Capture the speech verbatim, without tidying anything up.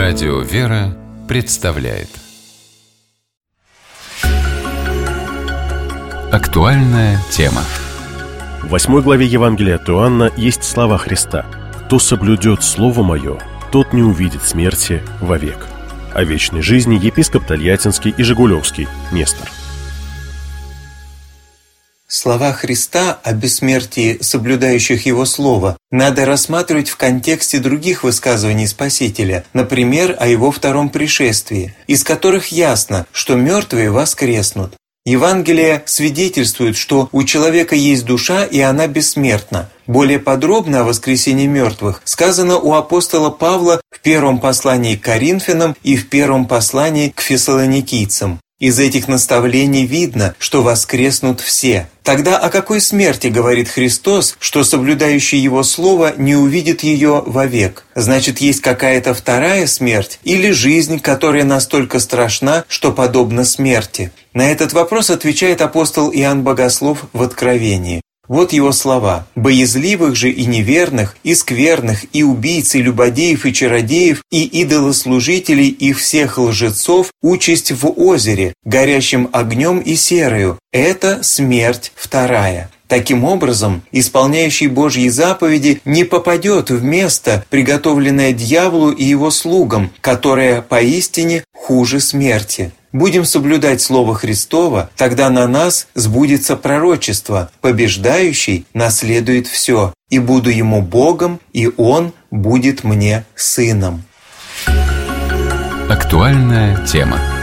Радио «Вера» представляет актуальная тема. В восьмой главе Евангелия от Иоанна есть слова Христа: «Кто соблюдет Слово Мое, тот не увидит смерти вовек». О вечной жизни епископ Тольяттинский и Жигулевский Нестор. Слова Христа о бессмертии соблюдающих Его Слово надо рассматривать в контексте других высказываний Спасителя, например, о Его втором пришествии, из которых ясно, что мертвые воскреснут. Евангелие свидетельствует, что у человека есть душа, и она бессмертна. Более подробно о воскресении мертвых сказано у апостола Павла в первом послании к Коринфянам и в первом послании к фессалоникийцам. Из этих наставлений видно, что воскреснут все. Тогда о какой смерти говорит Христос, что соблюдающий Его Слово не увидит ее вовек? Значит, есть какая-то вторая смерть или жизнь, которая настолько страшна, что подобна смерти? На этот вопрос отвечает апостол Иоанн Богослов в Откровении. Вот его слова: «Боязливых же и неверных, и скверных, и убийц, и любодеев, и чародеев, и идолослужителей, и всех лжецов участь в озере, горящим огнем и серою. Это смерть вторая». Таким образом, исполняющий Божьи заповеди не попадет в место, приготовленное дьяволу и его слугам, которое поистине хуже смерти. Будем соблюдать Слово Христово, тогда на нас сбудется пророчество: побеждающий наследует все, и буду ему Богом, и он будет мне сыном. Актуальная тема.